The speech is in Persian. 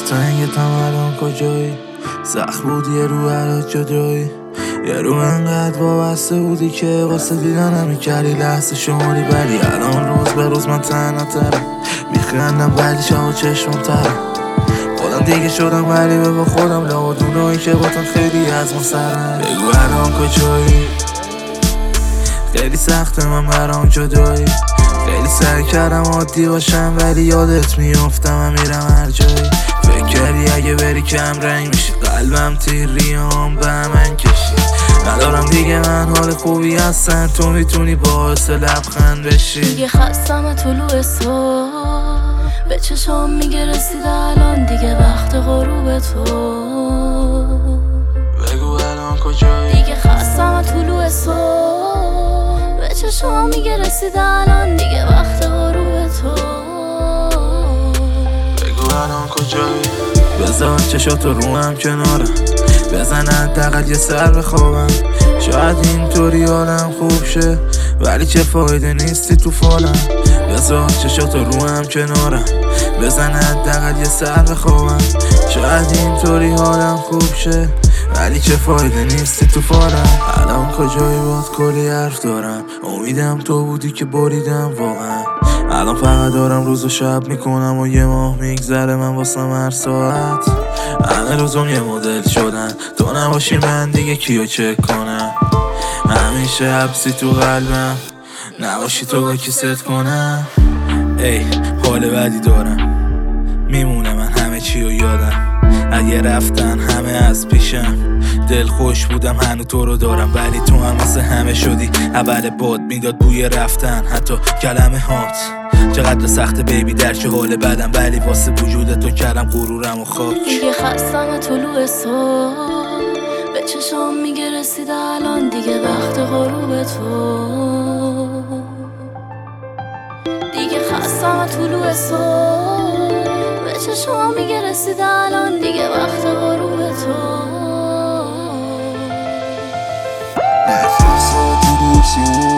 دلتنگتم الان کجایی؟ سخت بود یه رو برات جدایی، یه رو انقدر وابسته بودی که واسه دیدنم میکردی لحظه شماری، ولی الان روز به روز من تنها ترم، میخندم ولی شب و چشمم ترم، خودم دیگه شدم غریبه با خودم، لابدونایی که باتن خیلی از ما سرم. بگو الان کجایی؟ خیلی سخته من برام جدایی، خیلی سعی کردم عادی باشم ولی یادت میافتم و میرم هر جایی. فکر کردی اگه بری کم رنگ میشی، قلبم تیریام به من کشید، ندارم دیگه من حال خوبی هستن، تو میتونی باعث لبخند بشی. دیگه خستم طلوع صبح، به چشام میگه رسیده الان دیگه وقت غروب تو. بگو الان کجایی؟ دیگه خستم طلوع صبح، به چشام میگه رسیده الان دیگه وقت غروب تو. بگو الان کجایی؟ بذار چشاتو رو هم کنارم، بزن حداقل یه سر بخوابم، شاید اینطوری حالم خوب شه ولی چه فایده نیستی تو فالم. بذار چشاتو رو هم کنارم، بزن حداقل یه سر بخوابم، شاید اینطوری حالم خوب شه ولی چه فایده نیستی تو فالم. الان کجایی؟ باید کلی حرف دارم، امیدم تو بودی که بریدم واقعا، الان فقط دارم روز و شب میکنم و یه ماه میگذره من واسم هر ساعت، همه روزم یه مدل شدن، تو نباشی من دیگه کیو چک کنم، همیشه حبسی تو قلبم، نباشی تو با کی ست کنم. ای حال بدی دارم، میمونه من همه چیو یادم، اگه رفتن همه از پیشم، دل خوش بودم هنو تو رو دارم، ولی تو هم مثل همه شدی اول باد میداد بوی رفتن، حتی کلمه هات چقدر سخته بیبی در چه حال بدم، ولی واسه وجود تو کردم غرورم و خاک. دیگه خستم طلوع صبح، به چشام میگه رسیده الان دیگه وقت غروب تو. دیگه خستم طلوع صبح، به چشام میگه رسیده الان دیگه وقت غروب تو. خستم طلوع صبح